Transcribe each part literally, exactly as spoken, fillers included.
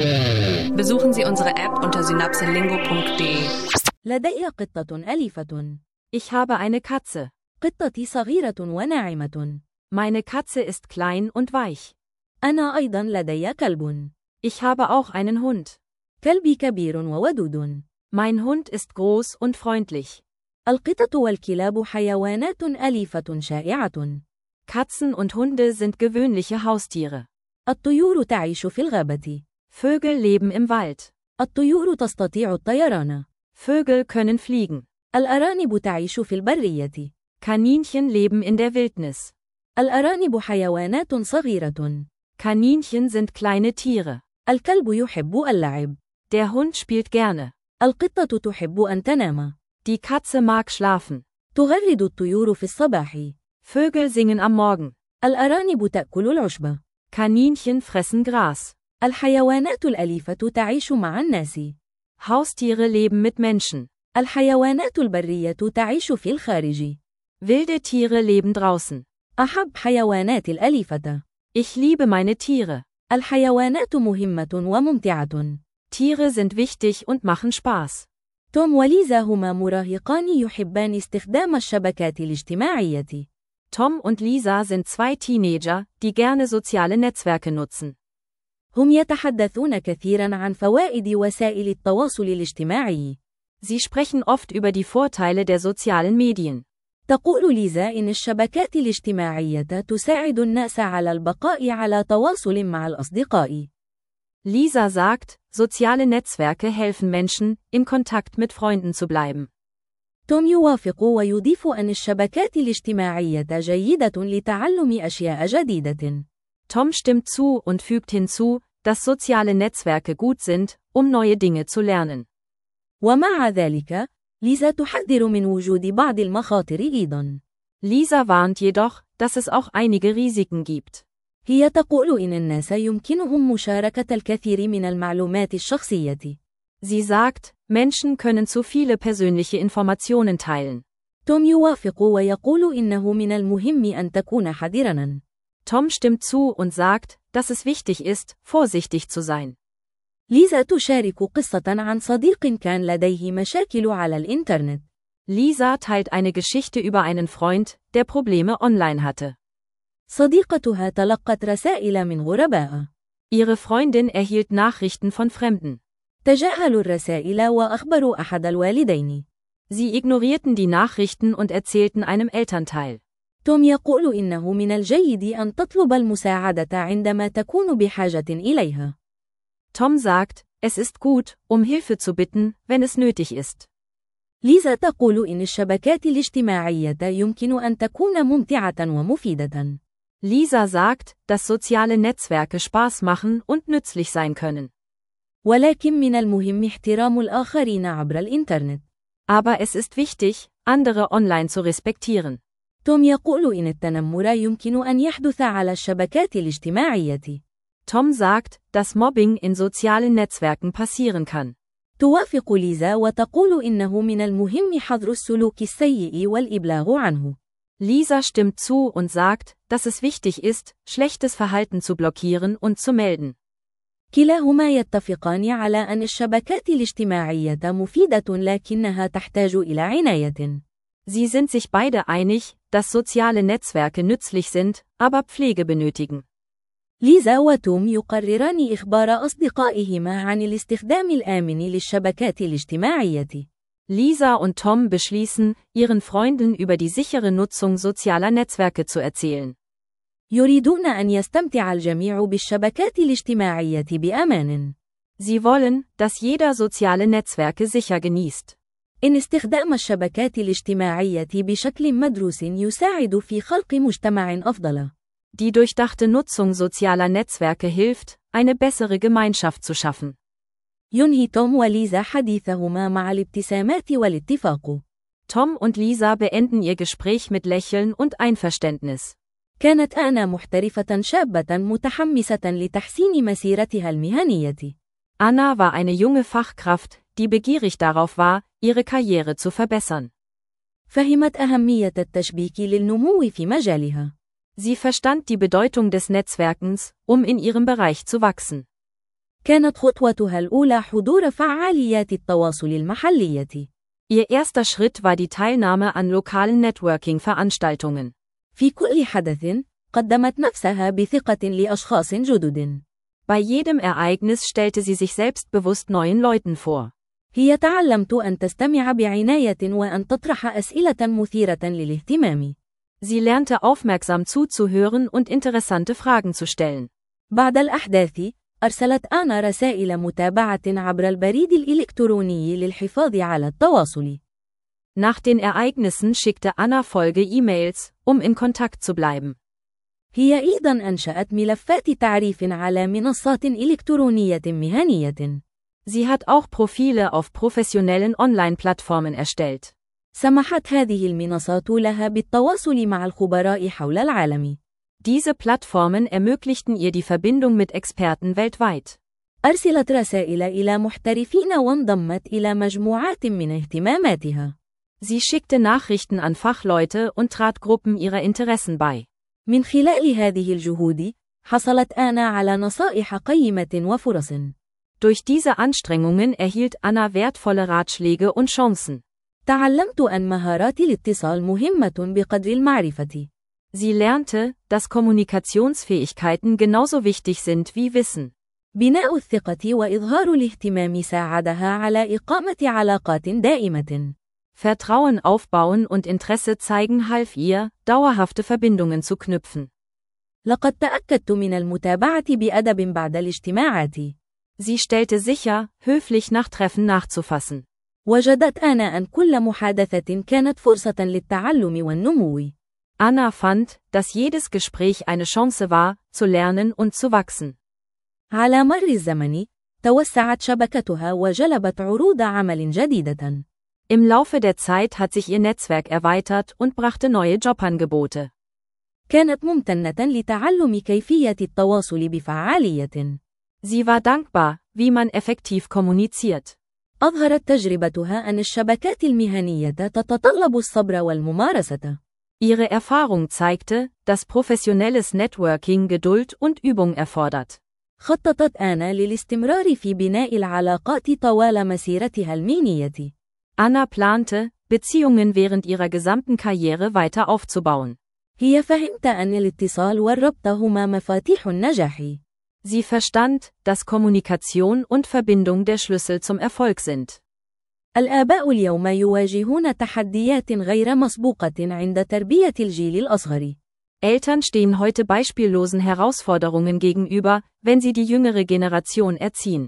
Besuchen Sie unsere App unter synapselingo punkt de. لدي قطة أليفة. Ich habe eine Katze. قطتي صغيرة وناعمة. Meine Katze ist klein und weich. أنا أيضا لدي كلب. Ich habe auch einen Hund. كلبي كبير وودود. Mein Hund ist groß und freundlich. القطط والكلاب حيوانات أليفة شائعة. Katzen und Hunde sind gewöhnliche Haustiere. الطيور تعيش في الغابة. Vögel leben im Wald. الطيور تستطيع الطيران. Vögel können fliegen. الأرانب تعيش في البرية. Kaninchen leben in der Wildnis. الأرانب حيوانات صغيرة. Kaninchen sind kleine Tiere. الكلب يحب اللعب. Der Hund spielt gerne. القطة تحب أن تنام. Die Katze mag schlafen. تغرد الطيور في الصباح. Vögel singen am Morgen. الأرانب تأكل العشب. Kaninchen fressen Gras. الحيوانات الأليفة تعيش مع الناس. Haustiere leben mit Menschen. الحيوانات البرية تعيش في الخارج. Wilde Tiere leben draußen. أحب حيوانات الأليفة. Ich liebe meine Tiere. الحيوانات مهمة وممتعة. Tiere sind wichtig und machen Spaß. توم وليزا هما مراهقان يحبان استخدام الشبكات الاجتماعية. Tom und Lisa sind zwei Teenager, die gerne soziale Netzwerke nutzen. هم يتحدثون كثيرا عن فوائد وسائل التواصل الاجتماعي. Sie sprechen oft über die Vorteile der sozialen Medien. تقول ليزا إن الشبكات الاجتماعية تساعد الناس على البقاء على تواصل مع الأصدقاء. Lisa sagt, soziale Netzwerke helfen Menschen, in Kontakt mit Freunden zu bleiben. توم يوافق ويضيف أن الشبكات الاجتماعية جيدة لتعلم أشياء جديدة. Tom stimmt zu und fügt hinzu, dass soziale Netzwerke gut sind, um neue Dinge zu lernen. ومع ذلك، ليزا تحذر من وجود بعض المخاطر أيضا. Lisa warnt jedoch, dass es auch einige Risiken gibt. هي تقول إن الناس يمكنهم مشاركة الكثير من المعلومات الشخصية. Sie sagt, Menschen können zu viele persönliche Informationen teilen. توم يوافق ويقول إنه من المهم أن تكون حذراً. Tom stimmt zu und sagt, dass es wichtig ist, vorsichtig zu sein. ليزا تشارك قصة عن صديق كان لديه مشاكل على الإنترنت. Lisa teilt eine Geschichte über einen Freund, der Probleme online hatte. صديقتها تلقت رسائل من غرباء. Ihre Freundin erhielt Nachrichten von Fremden. تجاهلوا الرسائل وأخبروا أحد الوالدين. Sie ignorierten die Nachrichten und erzählten einem Elternteil. توم يقول إنه من الجيد أن تطلب المساعدة عندما تكون بحاجة إليها. Tom sagt, es ist gut, um Hilfe zu bitten, wenn es nötig ist. ليزا تقول إن الشبكات الاجتماعية يمكن أن تكون ممتعة ومفيدة. Lisa sagt, dass soziale Netzwerke Spaß machen und nützlich sein können. ولكن من المهم احترام الآخرين عبر الإنترنت. Aber es ist wichtig, andere online zu respektieren. توم يقول إن التنمر يمكن أن يحدث على الشبكات الاجتماعية. Tom sagt, dass Mobbing in sozialen Netzwerken passieren kann. توافق ليزا وتقول إنه من المهم حظر السلوك السيء والإبلاغ عنه. Lisa stimmt zu und sagt, dass es wichtig ist, schlechtes Verhalten zu blockieren und zu melden. كلاهما يتفقان على أن الشبكات الاجتماعية مفيدة لكنها تحتاج إلى عناية. Sie sind sich beide einig, dass soziale Netzwerke nützlich sind, aber Pflege benötigen. ليزا وتوم يقرران إخبار أصدقائهما عن الاستخدام الآمن للشبكات الاجتماعية. Lisa und Tom beschließen, ihren Freunden über die sichere Nutzung sozialer Netzwerke zu erzählen. يريدون أن يستمتع الجميع بالشبكات الاجتماعية بأمان. Sie wollen, dass jeder soziale Netzwerke sicher genießt. إن استخدام الشبكات الاجتماعية بشكل مدروس يساعد في خلق مجتمع أفضل. Die durchdachte Nutzung sozialer Netzwerke hilft, eine bessere Gemeinschaft zu schaffen. ينهي توم وليزا حديثهما مع الابتسامات والاتفاق. Tom und Lisa beenden ihr Gespräch mit Lächeln und Einverständnis. كانت أنا محترفة شابة متحمسة لتحسين مسيرتها المهنية. Anna war eine junge Fachkraft, die begierig darauf war, ihre Karriere zu verbessern. فهمت أهمية التشبيك للنمو في مجالها. Sie verstand die Bedeutung des Netzwerkens, um in ihrem Bereich zu wachsen. كانت خطوتها الأولى حضور فعاليات التواصل المحلية. Ihr erster Schritt war die Teilnahme an lokalen Networking-Veranstaltungen. في كل حدث، قدمت نفسها بثقة لأشخاص جدد. Bei jedem Ereignis stellte sie sich selbstbewusst neuen Leuten vor. هي تعلمت أن تستمع بعناية وأن تطرح أسئلة مثيرة للاهتمام. Sie lernte aufmerksam zuzuhören und interessante Fragen zu stellen. بعد الأحداث، أرسلت آنا رسائل متابعة عبر البريد الإلكتروني للحفاظ على التواصل. Nach den Ereignissen schickte Anna Folge-E-Mails, um in Kontakt zu bleiben. هي أيضاً أنشأت ملفات تعريف على منصات إلكترونية مهنية. Sie hat auch Profile auf professionellen Online-Plattformen erstellt. سمحت هذه المنصات لها بالتواصل مع الخبراء حول العالم. Diese Plattformen ermöglichten ihr die Verbindung mit Experten weltweit. أرسلت رسائل إلى محترفين وانضمت إلى مجموعات من اهتماماتها. Sie schickte Nachrichten an Fachleute und trat Gruppen ihrer Interessen bei. من خلال هذه الجهود، حصلت آنا على نصائح قيمة وفرص. Durch diese Anstrengungen erhielt Anna wertvolle Ratschläge und Chancen. تعلمت أن مهارات الاتصال مهمة بقدر المعرفة. Sie lernte, dass Kommunikationsfähigkeiten genauso wichtig sind wie Wissen. بناء الثقة وإظهار الاهتمام ساعدها على إقامة علاقات دائمة. Vertrauen aufbauen und Interesse zeigen half ihr, dauerhafte Verbindungen zu knüpfen. لقد تأكدت من المتابعة بأدب بعد الاجتماعات. Sie stellte sicher, höflich nach Treffen nachzufassen. وجدت آنا أن كل محادثة كانت فرصة للتعلم والنمو. Anna fand, dass jedes Gespräch eine Chance war, zu lernen und zu wachsen. على مر الزمن، توسعت شبكتها وجلبت عروض عمل جديدة. Im Laufe der Zeit hat sich ihr Netzwerk erweitert und brachte neue Jobangebote. كانت ممتنة لتعلم كيفية التواصل بفعالية. Sie war dankbar, wie man effektiv kommuniziert. أظهرت تجربتها أن الشبكات المهنية تتطلب الصبر والممارسة. Ihre Erfahrung zeigte, dass professionelles Networking Geduld und Übung erfordert. خططت آنا للاستمرار في بناء العلاقات طوال مسيرتها المهنية. Anna plante, Beziehungen während ihrer gesamten Karriere weiter aufzubauen. هي فهمت أن الاتصال والربط هما مفاتيح النجاح. Sie verstand, dass Kommunikation und Verbindung der Schlüssel zum Erfolg sind. الآباء اليوم يواجهون تحديات غير مسبوقة عند تربية الجيل الأصغر. Eltern stehen heute beispiellosen Herausforderungen gegenüber, wenn sie die jüngere Generation erziehen.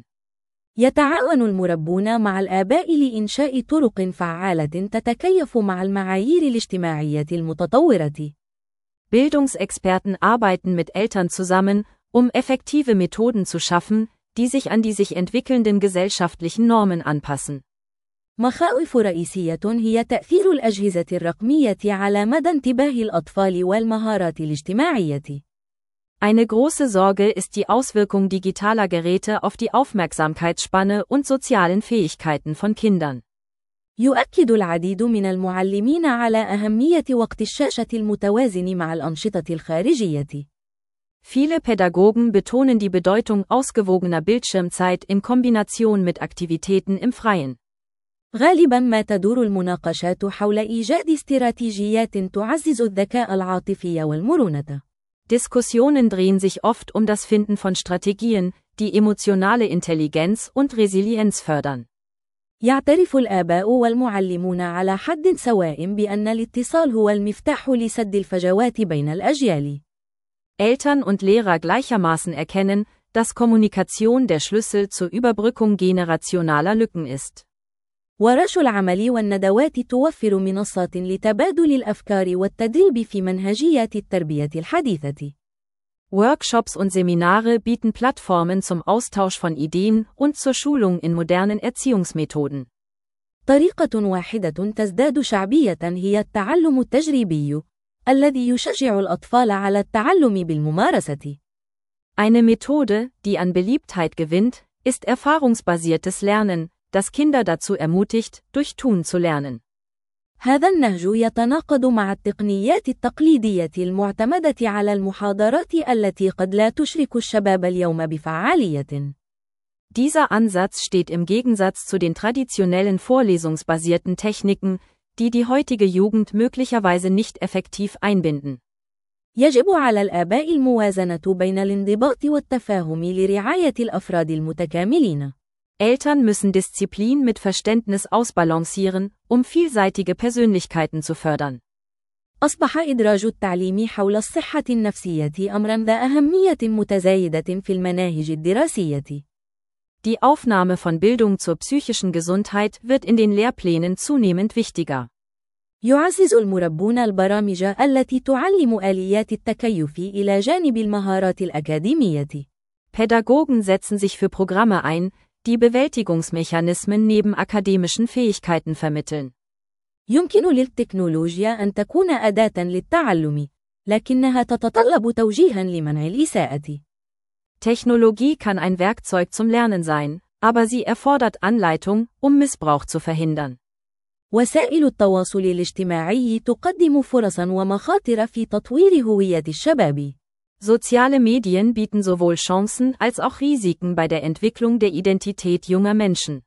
يتعاون المربون مع الآباء لإنشاء طرق فعالة تتكيف مع المعايير الاجتماعية المتطورة. Bildungsexperten arbeiten mit Eltern zusammen, um effektive Methoden zu schaffen, die sich an die sich entwickelnden gesellschaftlichen Normen anpassen. مخاوف رئيسية هي تأثير الأجهزة الرقمية على مدى انتباه الأطفال والمهارات الاجتماعية. Eine große Sorge ist die Auswirkung digitaler Geräte auf die Aufmerksamkeitsspanne und sozialen Fähigkeiten von Kindern. يؤكد العديد من المعلمين على أهمية وقت الشاشة المتوازن مع الأنشطة الخارجية. Viele Pädagogen betonen die Bedeutung ausgewogener Bildschirmzeit in Kombination mit Aktivitäten im Freien. غالباً ما تدور المناقشات حول إيجاد استراتيجيات تعزز الذكاء العاطفي والمرونة. Diskussionen drehen sich oft um das Finden von Strategien, die emotionale Intelligenz und Resilienz fördern. يعترف الآباء والمعلمون على حد سواء بأن الاتصال هو المفتاح لسد الفجوات بين الأجيال. Eltern und Lehrer gleichermaßen erkennen, dass Kommunikation der Schlüssel zur Überbrückung generationaler Lücken ist. ورش العمل والندوات توفر منصات لتبادل الأفكار والتدريب في منهجيات التربية الحديثة. Workshops und Seminare bieten Plattformen zum Austausch von Ideen und zur Schulung in modernen Erziehungsmethoden. طريقة واحدة تزداد شعبية هي التعلم التجريبي، الذي يشجع الأطفال على التعلم بالممارسة. Eine Methode, die an Beliebtheit gewinnt, ist erfahrungsbasiertes Lernen, das Kinder dazu ermutigt, durch Tun zu lernen. هذا النهج يتناقض مع التقنيات التقليدية المعتمدة على المحاضرات التي قد لا تشرك الشباب اليوم بفعالية. Dieser Ansatz steht im Gegensatz zu den traditionellen vorlesungsbasierten Techniken, die die heutige Jugend möglicherweise nicht effektiv einbinden. يجب على الآباء الموازنة بين الانضباط والتفاهم لرعاية الأفراد المتكاملين. Eltern müssen Disziplin mit Verständnis ausbalancieren, um vielseitige Persönlichkeiten zu fördern. أصبح إدراج التعليم حول الصحة النفسية أمراً ذا أهمية متزايدة في المناهج الدراسية. Die Aufnahme von Bildung zur psychischen Gesundheit wird in den Lehrplänen zunehmend wichtiger. يعزز المربون البرامج التي تعلم آليات التكيف إلى جانب المهارات الأكاديمية. Pädagogen setzen sich für Programme ein, die Bewältigungsmechanismen neben akademischen Fähigkeiten vermitteln. يمكن للتكنولوجيا أن تكون أداة للتعلم، لكنها تتطلب توجيهاً لمنع الإساءة. Technologie kann ein Werkzeug zum Lernen sein, aber sie erfordert Anleitung, um Missbrauch zu verhindern. وسائل التواصل الاجتماعي تقدم فرصاً ومخاطر في تطوير هوية الشباب. Soziale Medien bieten sowohl Chancen als auch Risiken bei der Entwicklung der Identität junger Menschen.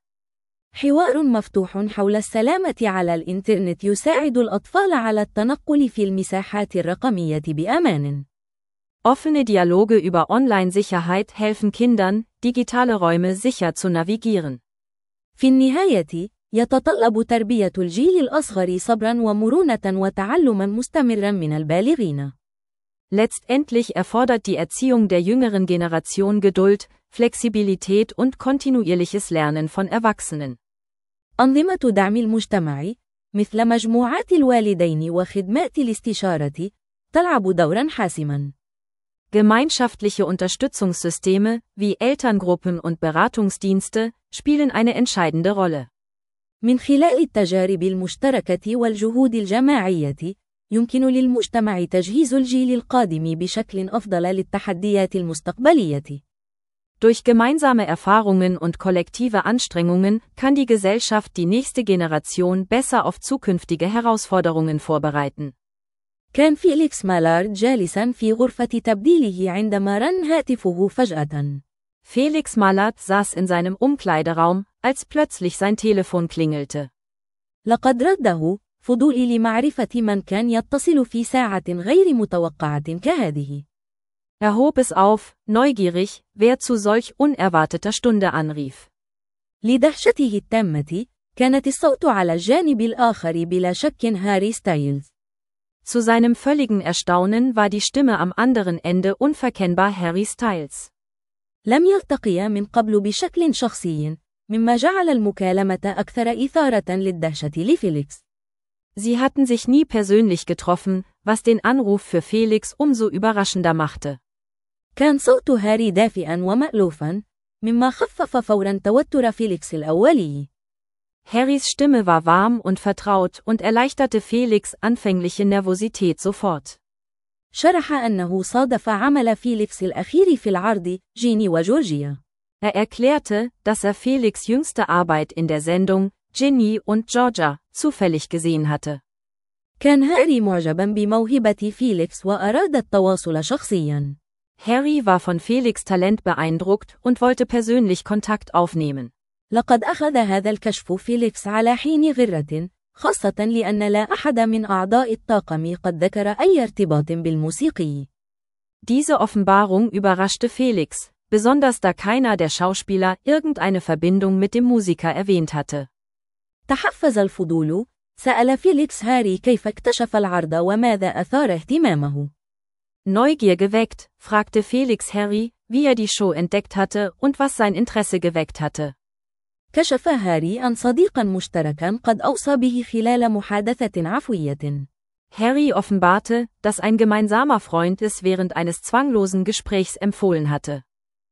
حوار مفتوح حول السلامة على الإنترنت يساعد الأطفال على التنقل في المساحات الرقمية بأمان. Offene Dialoge über Online-Sicherheit helfen Kindern, digitale Räume sicher zu navigieren. في النهاية، يتطلب تربية الجيل الأصغر صبراً ومرونة وتعلماً مستمراً من البالغين. Letztendlich erfordert die Erziehung der jüngeren Generation Geduld, Flexibilität und kontinuierliches Lernen von Erwachsenen. أنظمة دعم المجتمع، مثل مجموعات الوالدين وخدمات الاستشارة، تلعب دوراً حاسماً. Gemeinschaftliche Unterstützungssysteme, wie Elterngruppen und Beratungsdienste, spielen eine entscheidende Rolle. من خلال التجارب المشتركة والجهود الجماعية، يمكن للمجتمع تجهيز الجيل القادم بشكل أفضل للتحديات المستقبلية. Durch gemeinsame Erfahrungen und kollektive Anstrengungen kann die Gesellschaft die nächste Generation besser auf zukünftige Herausforderungen vorbereiten. كان فيليكس مالارد جالساً في غرفة تبديله عندما رن هاتفه فجأة. Felix Mallard saß in seinem Umkleideraum, als plötzlich sein Telefon klingelte. لقد رده فضولي لمعرفة من كان يتصل في ساعة غير متوقعة كهذه. Er hob es auf, neugierig, wer zu solch unerwarteter Stunde anrief. لدهشته التامة، كانت الصوت على الجانب الآخر بلا شك هاري ستايلز. Zu seinem völligen Erstaunen war die Stimme am anderen Ende unverkennbar Harry Styles. لم يلتقيا من قبل بشكل شخصي، مما جعل المكالمة أكثر إثارة للدهشة لفيليكس. Sie hatten sich nie persönlich getroffen, was den Anruf für Felix umso überraschender machte. كان صوت هاري دافئاً ومألوفاً، مما خفف فوراً توتر فيليكس الأولي. Harrys Stimme war warm und vertraut und erleichterte Felix' anfängliche Nervosität sofort. شرح أنه صادف عمل فيليكس الأخير في العرض، جيني وجورجيا. Er erklärte, dass er Felix' jüngste Arbeit in der Sendung, Ginny und Georgia, zufällig gesehen hatte. كان هاري معجباً بموهبة فيليكس وأراد التواصل شخصياً. Harry war von Felix' Talent beeindruckt und wollte persönlich Kontakt aufnehmen. لقد أخذ هذا الكشف فيليكس على حين غرة، خاصة لأن لا أحد من أعضاء الطاقم قد ذكر أي ارتباط بالموسيقي. Diese Offenbarung überraschte Felix, besonders da keiner der Schauspieler irgendeine Verbindung mit dem Musiker erwähnt hatte. تحفز الفضول، سأل فيليكس هاري كيف اكتشف العرض وماذا أثار اهتمامه. Neugier geweckt, fragte Felix Harry, wie er die Show entdeckt hatte und was sein Interesse geweckt hatte. كشف هاري عن صديقاً مشتركاً قد أوصى به خلال محادثة عفوية. Harry offenbarte, dass ein gemeinsamer Freund es während eines zwanglosen Gesprächs empfohlen hatte.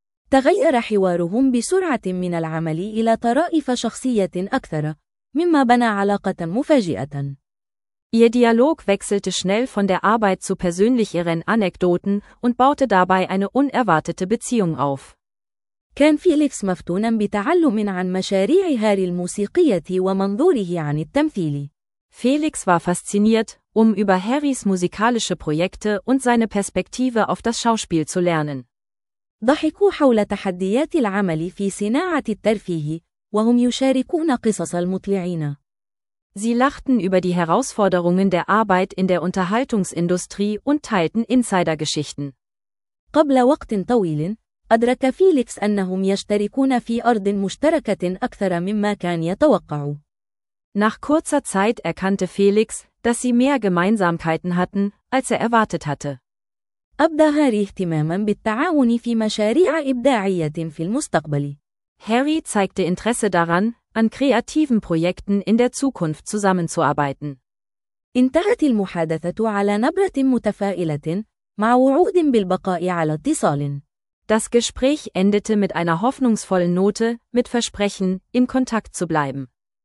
تغير حوارهم بسرعة من العمل إلى طرائف شخصية أكثر، مما بنى علاقة مفاجئة. Ihr Dialog wechselte schnell von der Arbeit zu persönlicheren Anekdoten und baute dabei eine unerwartete Beziehung auf. كان فيليكس مفتوناً بتعلم عن مشاريع هاري الموسيقية ومنظوره عن التمثيل. Felix war fasziniert, um über Harrys musikalische Projekte und seine Perspektive auf das Schauspiel zu lernen. ضحكوا حول تحديات العمل في صناعة الترفيه، وهم يشاركون قصص المطلعين. Sie lachten über die Herausforderungen der Arbeit in der Unterhaltungsindustrie und teilten Insidergeschichten. قبل وقت طويل، أدرك فيليكس أنهم يشتركون في أرض مشتركة أكثر مما كان يتوقع. Nach kurzer Zeit erkannte Felix, dass sie mehr Gemeinsamkeiten hatten, als er erwartet hatte. أبدى هاري اهتماما بالتعاون في مشاريع إبداعية في المستقبل. Harry zeigte Interesse daran, an kreativen Projekten in der Zukunft zusammenzuarbeiten. انتهت المحادثة على نبرة متفائلة، مع وعود بالبقاء على اتصال. Das Gespräch endete mit einer hoffnungsvollen Note, mit Versprechen, in Kontakt zu bleiben.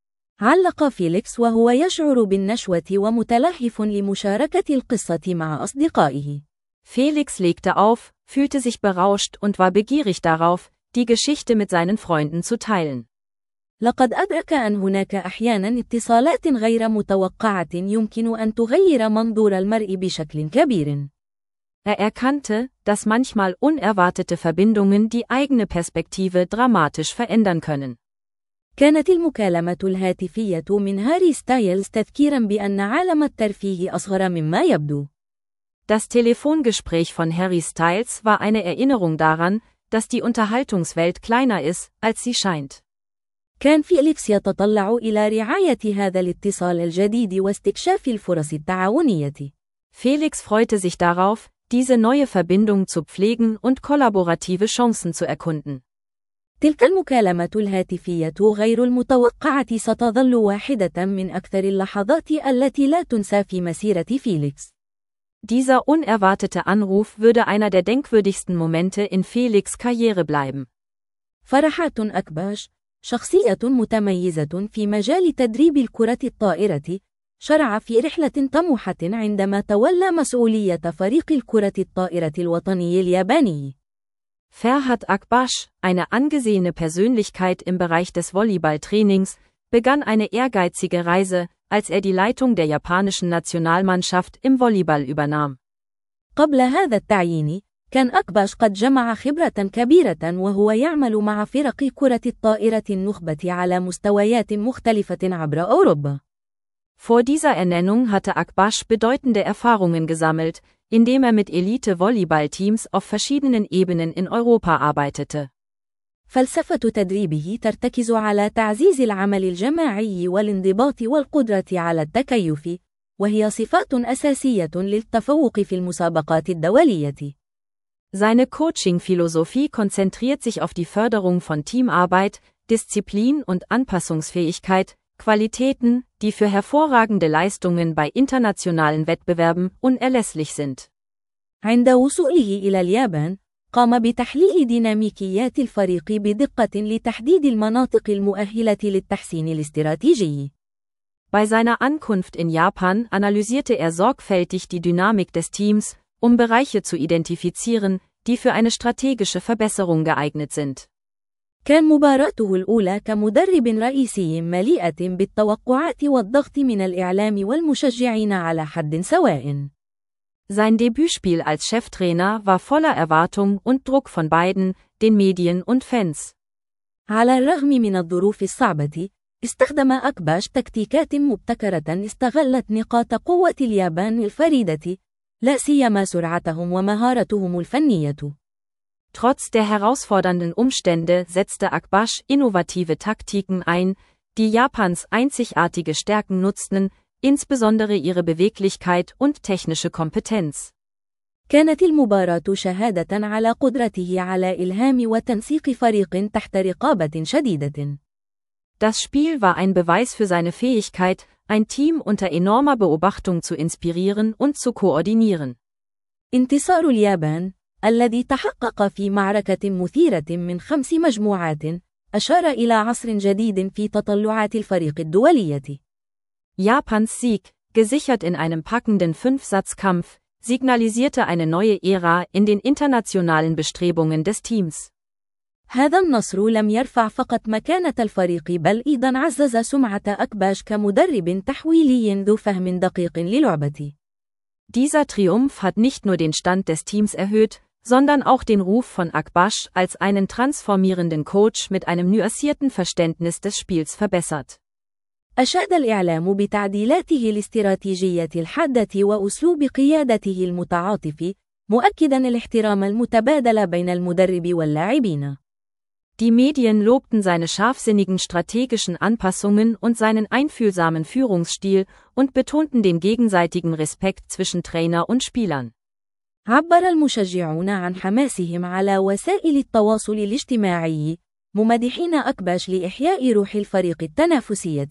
علق فيليكس وهو يشعر بالنشوة ومتلهف لمشاركة القصة مع أصدقائه. Felix legte auf, fühlte sich berauscht und war begierig darauf, die Geschichte mit seinen Freunden zu teilen. لقد أدرك أن هناك أحياناً اتصالات غير متوقعة يمكن أن تغير منظور المرء بشكل كبير. Er erkannte, dass manchmal unerwartete Verbindungen die eigene Perspektive dramatisch verändern können. كانت المكالمة الهاتفية من هاري ستايلز تذكيراً بأن عالم الترفيه أصغر مما يبدو. Das Telefongespräch von Harry Styles war eine Erinnerung daran, dass die Unterhaltungswelt kleiner ist, als sie scheint. كان فيليكس يتطلع إلى رعاية هذا الاتصال الجديد واستكشاف الفرص التعاونية. Felix freute sich darauf, diese neue Verbindung zu pflegen und kollaborative Chancen zu erkunden. تلك المكالمة الهاتفية غير المتوقعة ستظل واحدة من أكثر اللحظات التي لا تنسى في مسيرة فيليكس. Dieser unerwartete Anruf würde einer der denkwürdigsten Momente in Felix' Karriere bleiben. فرحات أكباش، شخصية متميزة في مجال تدريب الكرة الطائرة، شرع في رحلة طموحة عندما تولى مسؤولية فريق الكرة الطائرة الوطني الياباني. Ferhat Akbaş, eine angesehene Persönlichkeit im Bereich des Volleyballtrainings, begann eine ehrgeizige Reise, als er die Leitung der japanischen Nationalmannschaft im Volleyball übernahm. قبل هذا التعيين، كان أكباش قد جمع خبرة كبيرة وهو يعمل مع فرق كرة الطائرة النخبة على مستويات مختلفة عبر أوروبا. Vor dieser Ernennung hatte Akbaş bedeutende Erfahrungen gesammelt, indem er mit Elite-Volleyball-Teams auf verschiedenen Ebenen in Europa arbeitete. فلسفة تدريبه ترتكز على تعزيز العمل الجماعي والانضباط والقدرة على التكيف، وهي صفات أساسية للتفوق في المسابقات الدولية. Seine Coaching-Philosophie konzentriert sich auf die Förderung von Teamarbeit, Disziplin und Anpassungsfähigkeit, Qualitäten, die für hervorragende Leistungen bei internationalen Wettbewerben unerlässlich sind. عند وصوله إلى اليابان، قام بتحليل ديناميكيات الفريق بدقة لتحديد المناطق المؤهلة للتحسين الاستراتيجي. Bei seiner Ankunft in Japan analysierte er sorgfältig die Dynamik des Teams, um Bereiche zu identifizieren, die für eine strategische Verbesserung geeignet sind. كان مباراته الأولى كمدرب رئيسي مليئة بالتوقعات والضغط من الإعلام والمشجعين على حد سواء. Sein Debütspiel als Cheftrainer war voller Erwartung und Druck von beiden, den Medien und Fans. على الرغم من الظروف الصعبة، استخدم أكباش تكتيكات مبتكرة استغلت نقاط قوة اليابان الفريدة، لا سيما سرعتهم ومهارتهم الفنية. Trotz der herausfordernden Umstände setzte Akbaş innovative Taktiken ein, die Japans einzigartige Stärken nutzten, insbesondere ihre Beweglichkeit und technische Kompetenz. كانت المباراة شهادة على قدرته على إلهام وتنسيق فريق تحت رقابة شديدة. Das Spiel war ein Beweis für seine Fähigkeit, ein Team unter enormer Beobachtung zu inspirieren und zu koordinieren. انتصار اليابان، الذي تحقق في معركة مثيرة من خمس مجموعات، أشار إلى عصر جديد في تطلعات الفريق الدولية. Japans Sieg, gesichert in einem packenden Fünfsatzkampf, signalisierte eine neue Ära in den internationalen Bestrebungen des Teams. هذا النصر لم يرفع فقط مكانة الفريق بل أيضا عزز سمعة أكباش كمدرب تحويلي ذو فهم دقيق للعبة. Dieser Triumph hat nicht nur den Stand des Teams erhöht, sondern auch den Ruf von Akbaş als einen transformierenden Coach mit einem nuancierten Verständnis des Spiels verbessert. أشاد الإعلام بتعديلاته الاستراتيجية الحادة وأسلوب قيادته المتعاطف، مؤكداً الاحترام المتبادل بين المدرب واللاعبين. Die Medien lobten seine scharfsinnigen strategischen Anpassungen und seinen einfühlsamen Führungsstil und betonten den gegenseitigen Respekt zwischen Trainer und Spielern. عبر المشجعون عن حماسهم على وسائل التواصل الاجتماعي، ممدحين أكباش لإحياء روح الفريق التنافسية.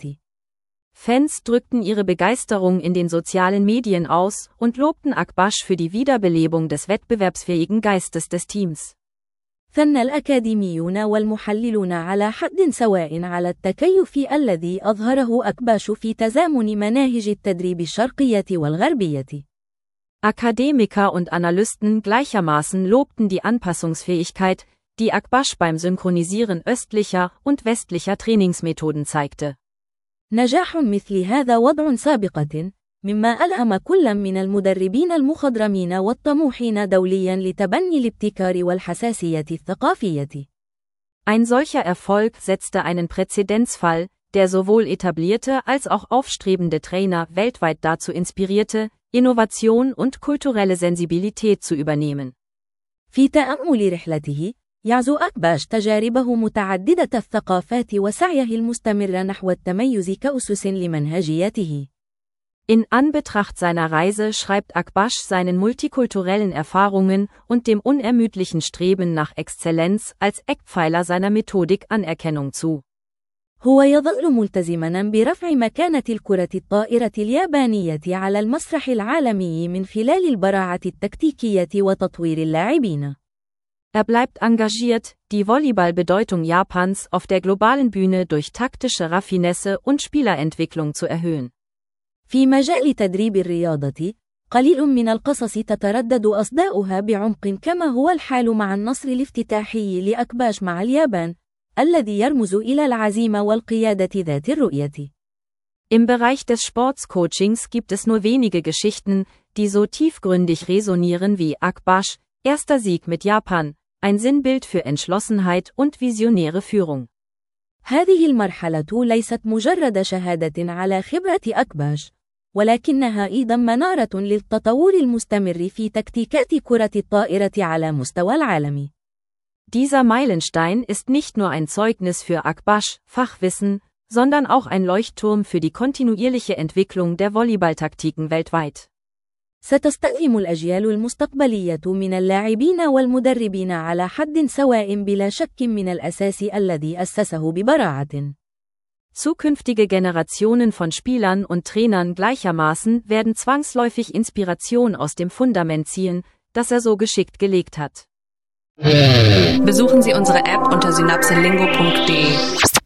Fans drückten ihre Begeisterung in den sozialen Medien aus und lobten Akbaş für die Wiederbelebung des wettbewerbsfähigen Geistes des Teams. ثنى الأكاديميون والمحللون على حد سواء على التكيف الذي أظهره أكباش في تزامن مناهج التدريب الشرقية والغربية. Akademiker und Analysten gleichermaßen lobten die Anpassungsfähigkeit, die Akbaş beim Synchronisieren östlicher und westlicher Trainingsmethoden zeigte. نجاح مثل هذا وضع سابقة، مما ألهم كل من المدربين المخضرمين والطموحين دولياً لتبني الابتكار والحساسية الثقافية. Ein solcher Erfolg setzte einen Präzedenzfall, der sowohl etablierte als auch aufstrebende Trainer weltweit dazu inspirierte, Innovation und kulturelle Sensibilität zu übernehmen. في تأمل رحلته، يعزو أكباش تجاربه متعددة الثقافات وسعيه المستمر نحو التميز كأسس لمنهجيته. In Anbetracht seiner Reise schreibt Akbaş seinen multikulturellen Erfahrungen und dem unermüdlichen Streben nach Exzellenz als Eckpfeiler seiner Methodik Anerkennung zu. هو يظل ملتزماً برفع مكانة الكرة الطائرة اليابانية على المسرح العالمي من خلال البراعة التكتيكية وتطوير اللاعبين. Er bleibt engagiert, die Volleyball-Bedeutung Japans auf der globalen Bühne durch taktische Raffinesse und Spielerentwicklung zu erhöhen. في مجال تدريب الرياضة، قليل من القصص تتردد أصداؤها بعمق كما هو الحال مع النصر الافتتاحي لأكباش مع اليابان، الذي يرمز إلى العزيمة والقيادة ذات الرؤية. Im Bereich des Sportscoachings gibt es nur wenige Geschichten, die so tiefgründig resonieren wie Akbaş, erster Sieg mit Japan, ein Sinnbild für Entschlossenheit und visionäre Führung. هذه المرحلة ليست مجرد شهادة على خبرة أكباش، ولكنها أيضا منارة للتطور المستمر في تكتيكات كرة الطائرة على مستوى العالم. Dieser Meilenstein ist nicht nur ein Zeugnis für Akbaş Fachwissen, sondern auch ein Leuchtturm für die kontinuierliche Entwicklung der Volleyballtaktiken weltweit. ستستلهم الأجيال المستقبلية من اللاعبين والمدربين على حد سواء بلا شك من الأساس الذي أسسه ببراعة. Zukünftige Generationen von Spielern und Trainern gleichermaßen werden zwangsläufig Inspiration aus dem Fundament ziehen, das er so geschickt gelegt hat. Besuchen Sie unsere App unter synapselingo punkt de.